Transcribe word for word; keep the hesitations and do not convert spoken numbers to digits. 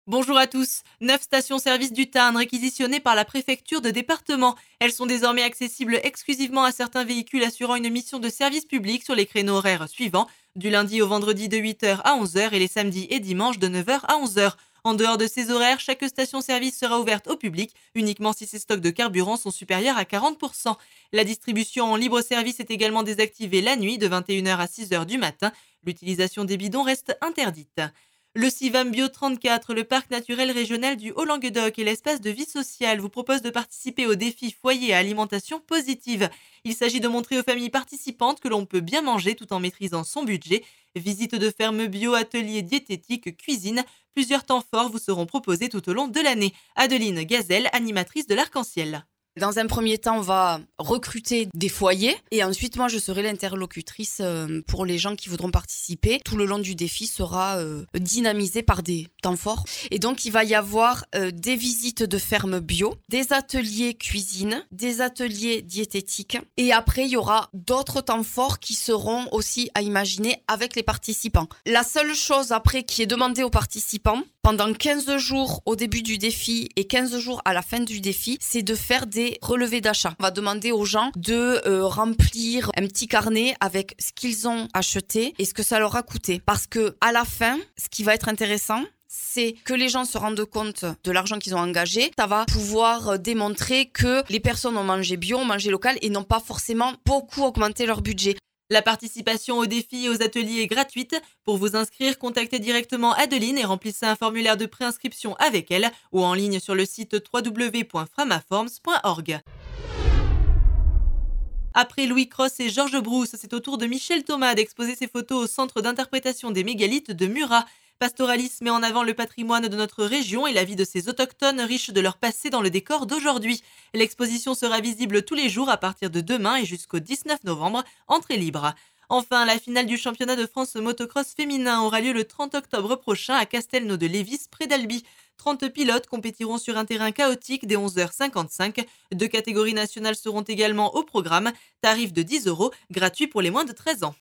Bonjour à tous. Neuf stations-service du Tarn réquisitionnées par la préfecture de département. Elles sont désormais accessibles exclusivement à certains véhicules assurant une mission de service public sur les créneaux horaires suivants, du lundi au vendredi de huit heures à onze heures et les samedis et dimanches de neuf heures à onze heures. En dehors de ces horaires, chaque station-service sera ouverte au public uniquement si ses stocks de carburant sont supérieurs à quarante pour cent. La distribution en libre service est également désactivée la nuit de vingt et une heures à six heures du matin. L'utilisation des bidons reste interdite. Le CIVAM Bio trente-quatre, le parc naturel régional du Haut-Languedoc et l'espace de vie sociale vous propose de participer au défi foyer à alimentation positive. Il s'agit de montrer aux familles participantes que l'on peut bien manger tout en maîtrisant son budget. Visite de ferme bio, atelier diététique, cuisine. Plusieurs temps forts vous seront proposés tout au long de l'année. Adeline Gazelle, animatrice de l'Arc-en-Ciel. Dans un premier temps, on va recruter des foyers et ensuite, moi, je serai l'interlocutrice euh, pour les gens qui voudront participer. Tout le long du défi sera euh, dynamisé par des temps forts. Et donc, il va y avoir euh, des visites de fermes bio, des ateliers cuisine, des ateliers diététiques. Et après, il y aura d'autres temps forts qui seront aussi à imaginer avec les participants. La seule chose après qui est demandée aux participants, pendant quinze jours au début du défi et quinze jours à la fin du défi, c'est de faire des relevés d'achat. On va demander aux gens de euh, remplir un petit carnet avec ce qu'ils ont acheté et ce que ça leur a coûté. Parce que à la fin, ce qui va être intéressant, c'est que les gens se rendent compte de l'argent qu'ils ont engagé. Ça va pouvoir démontrer que les personnes ont mangé bio, ont mangé local et n'ont pas forcément beaucoup augmenté leur budget. La participation au défi et aux ateliers est gratuite. Pour vous inscrire, contactez directement Adeline et remplissez un formulaire de préinscription avec elle ou en ligne sur le site w w w point framaforms point org. Après Louis Cross et Georges Brousse, c'est au tour de Michel Thomas d'exposer ses photos au centre d'interprétation des mégalithes de Murat. Pastoralis met en avant le patrimoine de notre région et la vie de ses autochtones riches de leur passé dans le décor d'aujourd'hui. L'exposition sera visible tous les jours à partir de demain et jusqu'au dix-neuf novembre, entrée libre. Enfin, la finale du championnat de France motocross féminin aura lieu le trente octobre prochain à Castelnau-de-Lévis, près d'Albi. trente pilotes compétiront sur un terrain chaotique dès onze heures cinquante-cinq. Deux catégories nationales seront également au programme. Tarif de dix euros, gratuit pour les moins de treize ans.